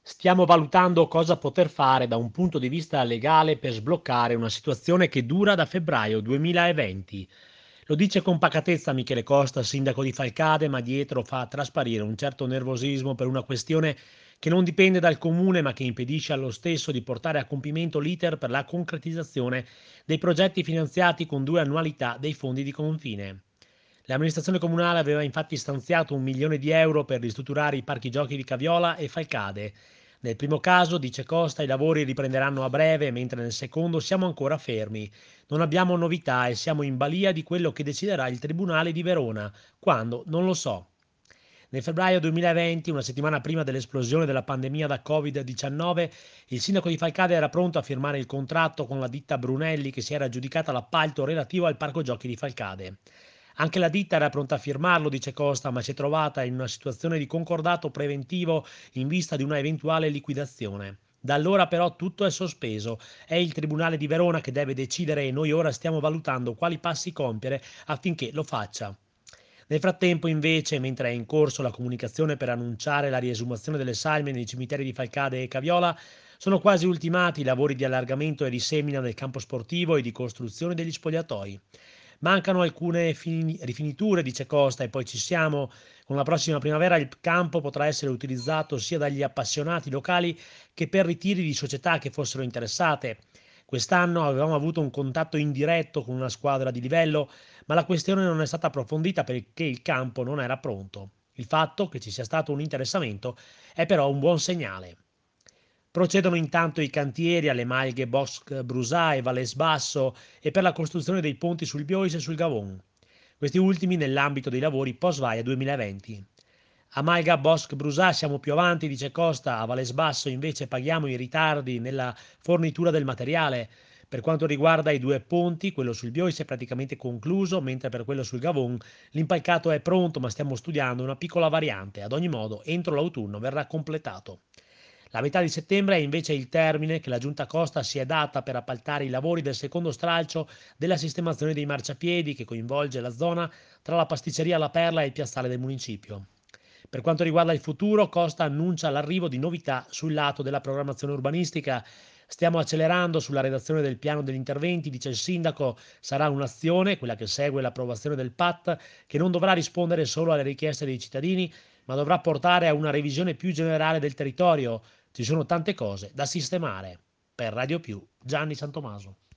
Stiamo valutando cosa poter fare da un punto di vista legale per sbloccare una situazione che dura da febbraio 2020. Lo dice con pacatezza Michele Costa, sindaco di Falcade, ma dietro fa trasparire un certo nervosismo per una questione che non dipende dal comune ma che impedisce allo stesso di portare a compimento l'iter per la concretizzazione dei progetti finanziati con 2 annualità dei fondi di confine. L'amministrazione comunale aveva infatti stanziato 1 milione di euro per ristrutturare i parchi giochi di Caviola e Falcade. Nel primo caso, dice Costa, i lavori riprenderanno a breve, mentre nel secondo siamo ancora fermi. Non abbiamo novità e siamo in balia di quello che deciderà il Tribunale di Verona. Quando? Non lo so. Nel febbraio 2020, una settimana prima dell'esplosione della pandemia da Covid-19, il sindaco di Falcade era pronto a firmare il contratto con la ditta Brunelli che si era aggiudicata l'appalto relativo al parco giochi di Falcade. Anche la ditta era pronta a firmarlo, dice Costa, ma si è trovata in una situazione di concordato preventivo in vista di una eventuale liquidazione. Da allora però tutto è sospeso. È il Tribunale di Verona che deve decidere e noi ora stiamo valutando quali passi compiere affinché lo faccia. Nel frattempo, invece, mentre è in corso la comunicazione per annunciare la riesumazione delle salme nei cimiteri di Falcade e Caviola, sono quasi ultimati i lavori di allargamento e risemina del campo sportivo e di costruzione degli spogliatoi. Mancano alcune rifiniture, dice Costa, e poi ci siamo. Con la prossima primavera il campo potrà essere utilizzato sia dagli appassionati locali che per ritiri di società che fossero interessate. Quest'anno avevamo avuto un contatto indiretto con una squadra di livello, ma la questione non è stata approfondita perché il campo non era pronto. Il fatto che ci sia stato un interessamento è però un buon segnale. Procedono intanto i cantieri alle Malghe Bosc Brusà e Valles Basso e per la costruzione dei ponti sul Biois e sul Gavon. Questi ultimi nell'ambito dei lavori post-Vaia 2020. A Malga Bosc Brusà siamo più avanti, dice Costa, a Valles Basso invece paghiamo i ritardi nella fornitura del materiale. Per quanto riguarda i due ponti, quello sul Biois è praticamente concluso, mentre per quello sul Gavon l'impalcato è pronto, ma stiamo studiando una piccola variante. Ad ogni modo, entro l'autunno verrà completato. La metà di settembre è invece il termine che la Giunta Costa si è data per appaltare i lavori del secondo stralcio della sistemazione dei marciapiedi che coinvolge la zona tra la pasticceria La Perla e il piazzale del municipio. Per quanto riguarda il futuro, Costa annuncia l'arrivo di novità sul lato della programmazione urbanistica. Stiamo accelerando sulla redazione del piano degli interventi, dice il sindaco, sarà un'azione, quella che segue l'approvazione del PAT, che non dovrà rispondere solo alle richieste dei cittadini, ma dovrà portare a una revisione più generale del territorio. Ci sono tante cose da sistemare. Per Radio Più, Gianni Santomaso.